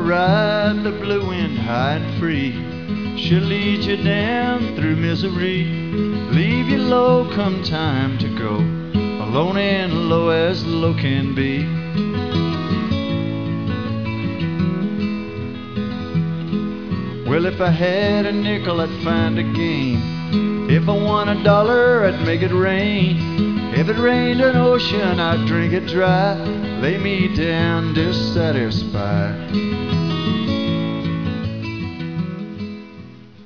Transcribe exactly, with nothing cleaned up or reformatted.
ride the blue wind high and free. She'll lead you down through misery, leave you low come time to go, alone and low as low can be. Well, if I had a nickel, I'd find a game. If I won a dollar, I'd make it rain. If it rained an ocean, I'd drink it dry, lay me down dissatisfied.